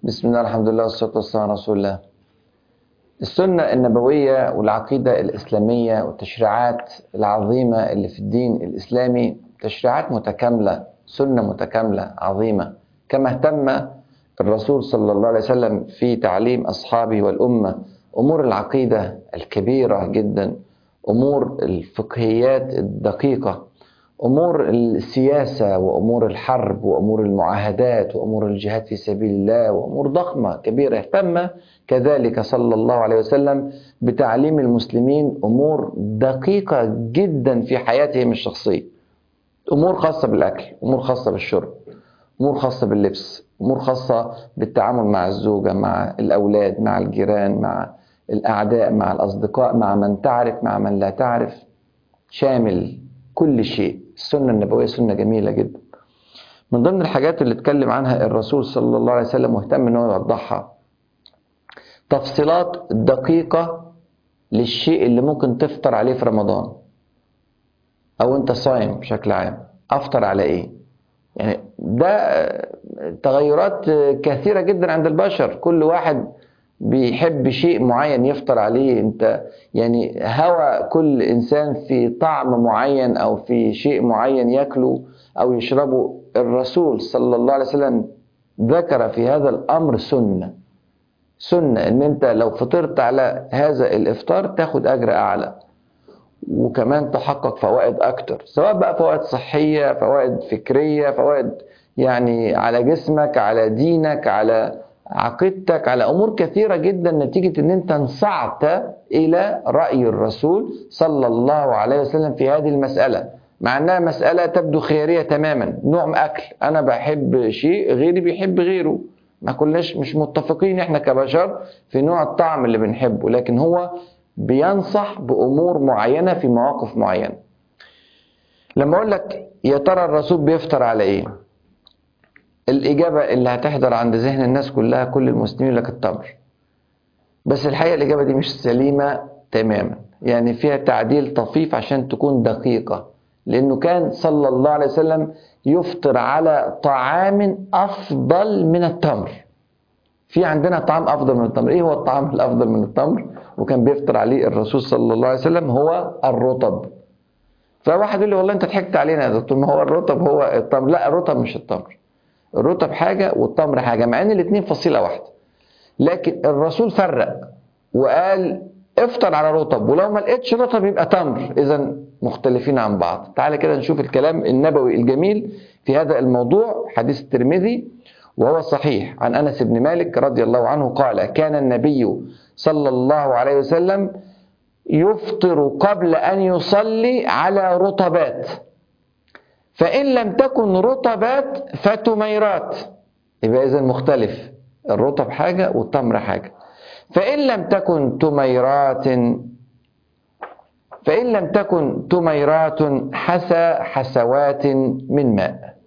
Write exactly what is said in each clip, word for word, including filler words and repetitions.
بسم الله، الحمد لله، والصلاة والسلام على رسول الله. السنة النبوية والعقيدة الإسلامية والتشريعات العظيمة اللي في الدين الإسلامي تشريعات متكاملة، سنة متكاملة عظيمة، كما اهتم الرسول صلى الله عليه وسلم في تعليم أصحابه والأمة أمور العقيدة الكبيرة جدا، أمور الفقهيات الدقيقة، أمور السياسة وأمور الحرب وأمور المعاهدات وأمور الجهاد في سبيل الله وأمور ضخمة كبيرة. اهتم كذلك صلى الله عليه وسلم بتعليم المسلمين أمور دقيقة جدا في حياتهم الشخصية، أمور خاصة بالأكل، أمور خاصة بالشرب، أمور خاصة باللبس، أمور خاصة بالتعامل مع الزوجة، مع الأولاد، مع الجيران، مع الأعداء، مع الأصدقاء، مع من تعرف، مع من لا تعرف، شامل كل شيء. السنة النبوية سنة جميلة جدا. من ضمن الحاجات اللي اتكلم عنها الرسول صلى الله عليه وسلم واهتم انه يوضحها تفصيلات دقيقة للشيء اللي ممكن تفطر عليه في رمضان او انت صايم بشكل عام. افطر على ايه؟ يعني ده تغيرات كثيرة جدا عند البشر، كل واحد بيحب شيء معين يفطر عليه. انت يعني هوى كل انسان في طعم معين او في شيء معين ياكله او يشربه. الرسول صلى الله عليه وسلم ذكر في هذا الامر سنة سنة ان انت لو فطرت على هذا الافطار تاخد اجر اعلى، وكمان تحقق فوائد اكتر، سواء بقى فوائد صحية، فوائد فكرية، فوائد يعني على جسمك، على دينك، على عقيدتك، على امور كثيرة جدا، نتيجة ان انت انصعت الى رأي الرسول صلى الله عليه وسلم في هذه المسألة، مع انها مسألة تبدو خيارية تماما. نوع اكل، انا بحب شيء غيري بيحب غيره، ما كلناش مش متفقين احنا كبشر في نوع الطعم اللي بنحبه، لكن هو بينصح بامور معينة في مواقف معينة. لما اقول لك يا ترى الرسول بيفطر على ايه، الإجابة اللي هتحضر عند ذهن الناس كلها، كل المسلمين لك التمر. بس الحقيقة الإجابة دي مش سليمة تماما، يعني فيها تعديل طفيف عشان تكون دقيقة، لأنه كان صلى الله عليه وسلم يفطر على طعام أفضل من التمر. في عندنا طعام أفضل من التمر. إيه هو الطعام الأفضل من التمر وكان بيفطر عليه الرسول صلى الله عليه وسلم؟ هو الرطب. فواحد يقول لي والله أنت ضحكت علينا يا دكتور، ما هو الرطب هو التمر. لا، الرطب مش التمر، الرطب حاجة والتمر حاجة، مع ان الاثنين فصيلة واحدة. لكن الرسول فرق وقال افطر على رطب، ولو ما لقيتش رطب يبقى تمر، اذا مختلفين عن بعض. تعالى كده نشوف الكلام النبوي الجميل في هذا الموضوع. حديث الترمذي وهو صحيح عن أنس بن مالك رضي الله عنه قال: كان النبي صلى الله عليه وسلم يفطر قبل أن يصلي على رطبات، فإن لم تكن رطبات فتميرات. يبقى إذن مختلف، الرطب حاجة والتمر حاجة. فإن لم تكن تميرات فإن لم تكن تميرات حسى حسوات من ماء.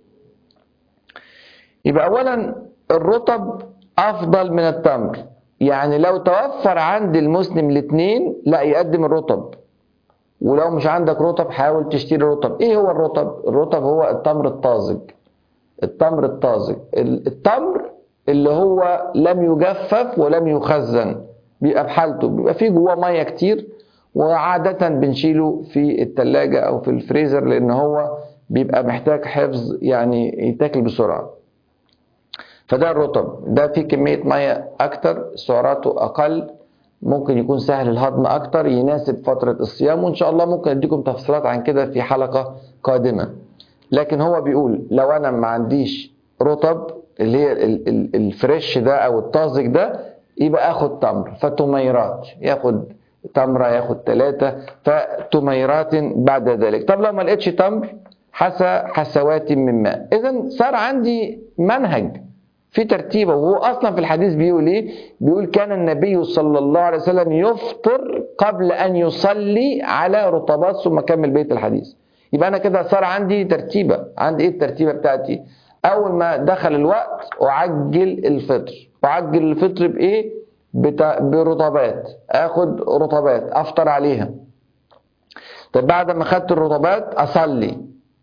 يبقى أولا الرطب أفضل من التمر، يعني لو توفر عند المسلم الاثنين لا يقدم الرطب، ولو مش عندك رطب حاول تشتري رطب. ايه هو الرطب؟ الرطب هو التمر الطازج. التمر الطازج، التمر اللي هو لم يجفف ولم يخزن، بيبقى بحالته، بيبقى فيه جواه ميه كتير، وعادة بنشيله في التلاجة او في الفريزر لان هو بيبقى محتاج حفظ، يعني يتاكل بسرعة. فده الرطب، ده فيه كمية ميه اكتر، سعراته اقل، ممكن يكون سهل الهضم اكتر، يناسب فترة الصيام، وان شاء الله ممكن اديكم تفصيلات عن كده في حلقة قادمة. لكن هو بيقول لو انا ما عنديش رطب اللي هي الفريش ده او الطازج ده، يبقى اخد تمر، فتميرات، ياخد تمرة، ياخد ثلاثة، فتميرات بعد ذلك. طب لو ما لقيتش تمر، حسى حسوات من ماء. اذا صار عندي منهج في ترتيبه. وهو اصلا في الحديث بيقول ايه؟ بيقول كان النبي صلى الله عليه وسلم يفطر قبل ان يصلي على رطبات، ثم كمل بيت الحديث. يبقى انا كده صار عندي ترتيبه. عندي ايه الترتيبه بتاعتي؟ اول ما دخل الوقت اعجل الفطر. اعجل الفطر بايه؟ بتا... برطبات، اخد رطبات افطر عليها. طب بعد ما خدت الرطبات اصلي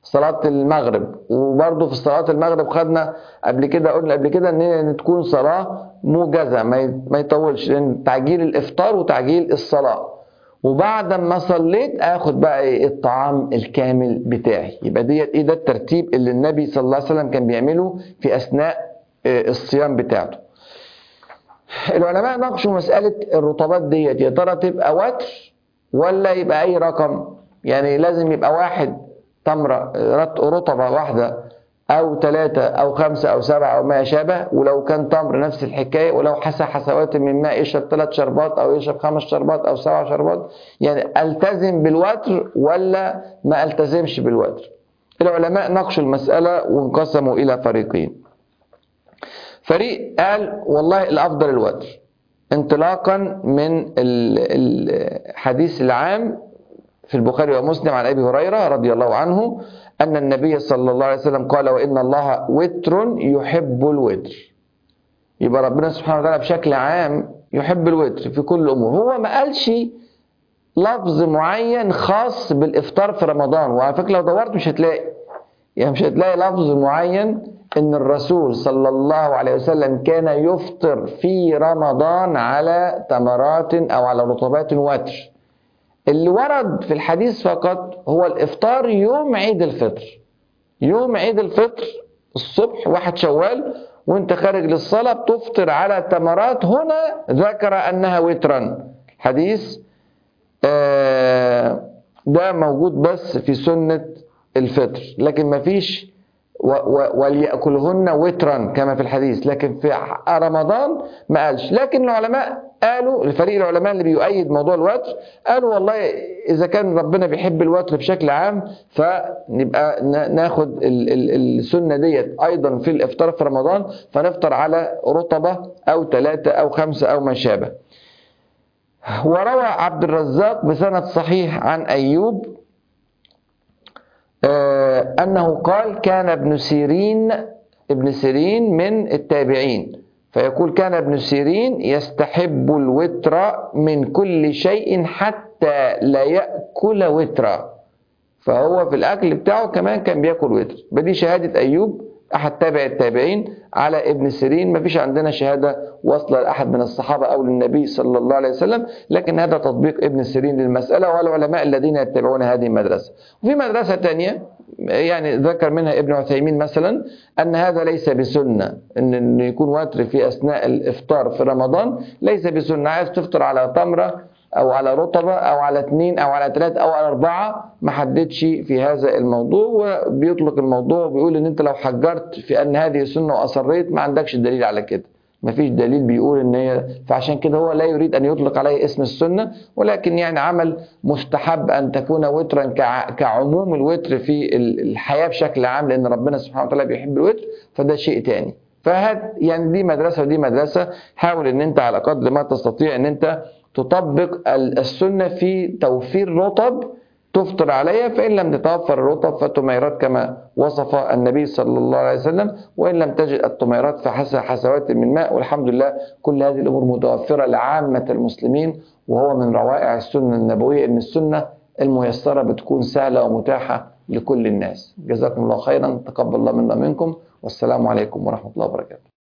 صلاة المغرب. وبرضه في صلاة المغرب خدنا قبل كده، قلنا قبل كده ان تكون صلاة موجزة، ما يطولش، لان تعجيل الافطار وتعجيل الصلاة. وبعد ما صليت اخد بقى ايه الطعام الكامل بتاعي. يبقى ديت ايه ده الترتيب اللي النبي صلى الله عليه وسلم كان بيعمله في اثناء الصيام بتاعته. العلماء ناقشوا مسألة الرطبات ديت، يا ترى تبقى وتر ولا يبقى اي رقم؟ يعني لازم يبقى واحد تمرة رطبة واحدة أو ثلاثة أو خمسة أو سبعة أو ما شابه. ولو كان تمر نفس الحكاية، ولو حسى حسوات من ماء يشرب ثلاث شربات أو يشرب خمس شربات أو سبع شربات. يعني ألتزم بالوتر ولا ما ألتزمش بالوتر؟ العلماء ناقشوا المسألة وانقسموا إلى فريقين. فريق قال والله الأفضل الوتر، انطلاقا من الحديث العام في البخاري ومسلم عن أبي هريرة رضي الله عنه أن النبي صلى الله عليه وسلم قال وإن الله وتر يحب الوتر. يبقى ربنا سبحانه وتعالى بشكل عام يحب الوتر في كل الأمور. هو ما قالش لفظ معين خاص بالإفطار في رمضان، وعلى فكرة لو دورت مش هتلاقي، يعني مش هتلاقي لفظ معين إن الرسول صلى الله عليه وسلم كان يفطر في رمضان على تمرات أو على رطبات وتر. اللي ورد في الحديث فقط هو الإفطار يوم عيد الفطر. يوم عيد الفطر الصبح واحد شوال وانت خارج للصلاة بتفطر على تمرات. هنا ذكر أنها وترا. حديث ده موجود بس في سنة الفطر، لكن ما فيش وليأكلهن وترا كما في الحديث، لكن في رمضان ما قالش. لكن العلماء قالوا، الفريق العلماء اللي بيؤيد موضوع الوتر قالوا والله إذا كان ربنا بيحب الوتر بشكل عام فنبقى ناخد السنة ديت أيضا في الإفطار في رمضان، فنفطر على رطبة أو ثلاثة أو خمسة أو ما شابه. وروى عبد الرزاق بسند صحيح عن أيوب أنه قال كان ابن سيرين ابن سيرين من التابعين، فيقول كان ابن سيرين يستحب الوتر من كل شيء حتى لا يأكل وترا. فهو في الأكل بتاعه كمان كان بيأكل وتر. بدي شهادة أيوب أحد تابع التابعين على ابن سيرين. ما فيش عندنا شهادة وصل لأحد من الصحابة أو للنبي صلى الله عليه وسلم، لكن هذا تطبيق ابن سيرين للمسألة والعلماء الذين يتبعون هذه المدرسة. وفي مدرسة تانية يعني ذكر منها ابن عثيمين مثلا أن هذا ليس بسنة، أن يكون وتر في أثناء الإفطار في رمضان ليس بسنة. عايز تفطر على تمرة أو على رطبة أو على اثنين أو على ثلاثة أو على أربعة، ما حددش في هذا الموضوع، وبيطلق الموضوع وبيقول إن أنت لو حجرت في أن هذه سنة وأصريت ما عندكش دليل على كده. ما فيش دليل بيقول إن هي، فعشان كده هو لا يريد أن يطلق عليه اسم السنة، ولكن يعني عمل مستحب أن تكون وترا كعموم الوتر في الحياة بشكل عام، لأن ربنا سبحانه وتعالى بيحب الوتر، فده شيء تاني. فهذا يعني دي مدرسة ودي مدرسة. حاول إن أنت على قدر ما تستطيع إن أنت تطبق السنة في توفير رطب تفطر عليها، فإن لم تتوفر الرطب فالتميرات كما وصف النبي صلى الله عليه وسلم، وإن لم تجد التميرات فحسى حسوات من ماء. والحمد لله كل هذه الأمور متوفرة لعامة المسلمين، وهو من روائع السنة النبوية إن السنة الميسرة بتكون سهلة ومتاحة لكل الناس. جزاكم الله خيرا، تقبل الله منا منكم، والسلام عليكم ورحمة الله وبركاته.